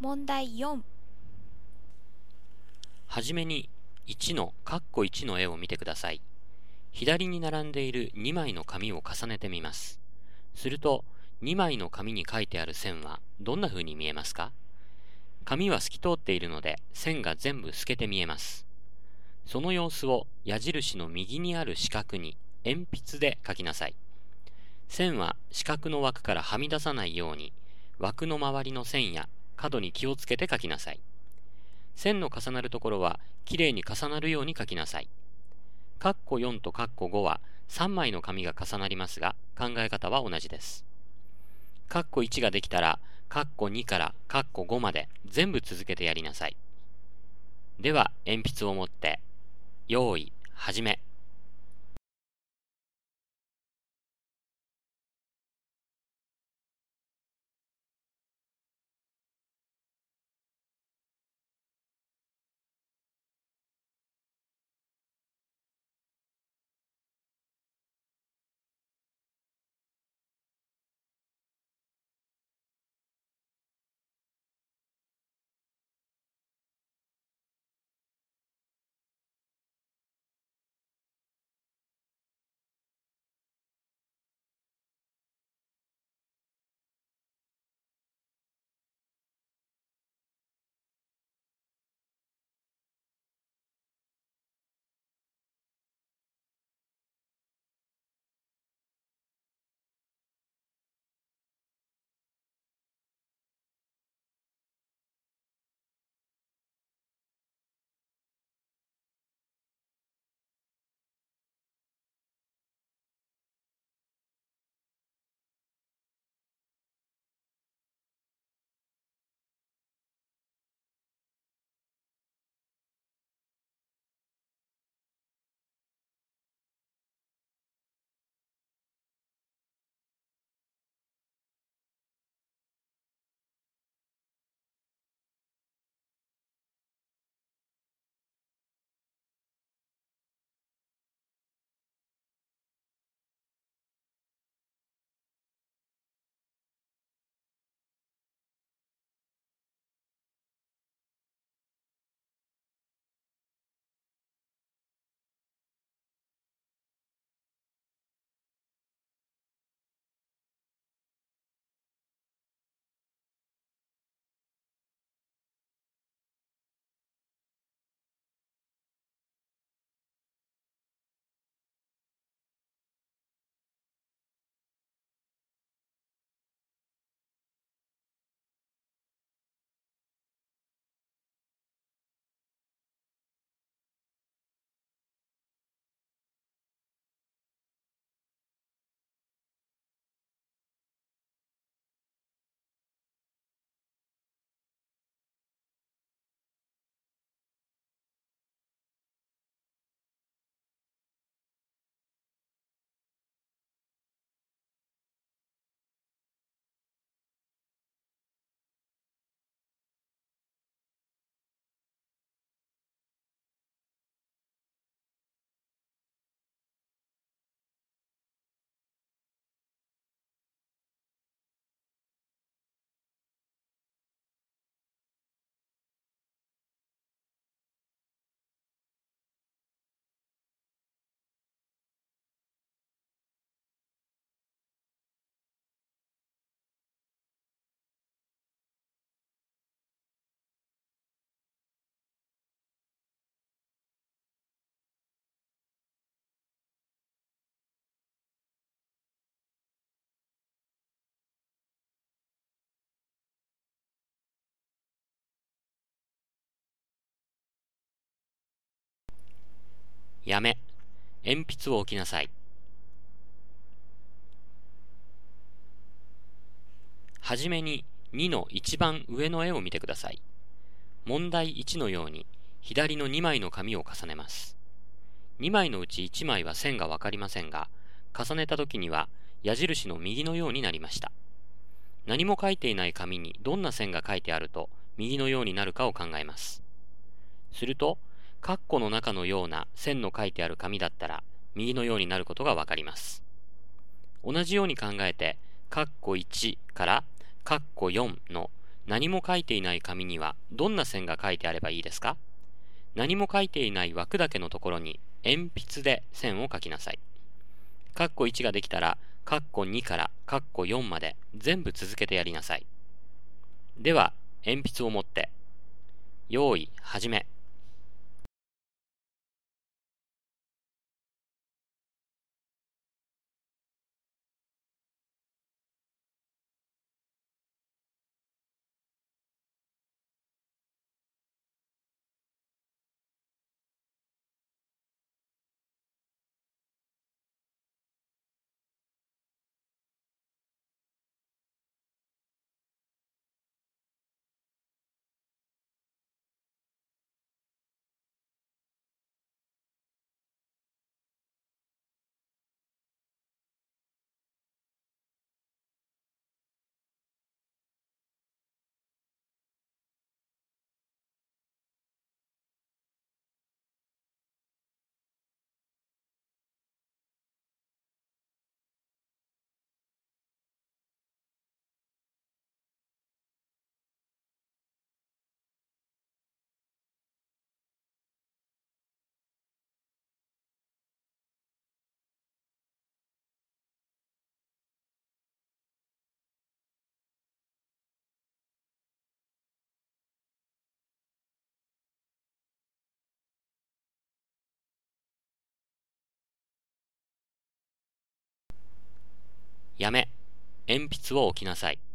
問題4。 はじめに1の括弧1の絵を見てください。左に並んでいる2枚の紙を重ねてみます。すると2枚の紙に書いてある線はどんな風に見えますか？紙は透き通っているので線が全部透けて見えます。その様子を矢印の右にある四角に鉛筆で書きなさい。線は四角の枠からはみ出さないように枠の周りの線や角に気をつけて書きなさい。線の重なるところはきれいに重なるように書きなさい。括弧4と括弧5は3枚の紙が重なりますが考え方は同じです。括弧1ができたら括弧2から括弧5まで全部続けてやりなさい。では鉛筆を持って用意始め。やめ。鉛筆を置きなさい。はじめに2の一番上の絵を見てください。問題1のように左の2枚の紙を重ねます。2枚のうち1枚は線がわかりませんが、重ねた時には矢印の右のようになりました。何も書いていない紙にどんな線が書いてあると右のようになるかを考えます。すると、括弧の中のような線の書いてある紙だったら右のようになることがわかります。同じように考えて、括弧1から括弧4の何も書いていない紙にはどんな線が書いてあればいいですか？何も書いていない枠だけのところに鉛筆で線を書きなさい。カッコ1ができたら、カッコ2からカッコ4まで全部続けてやりなさい。では、鉛筆を持って、用意、始め。やめ。鉛筆を置きなさい。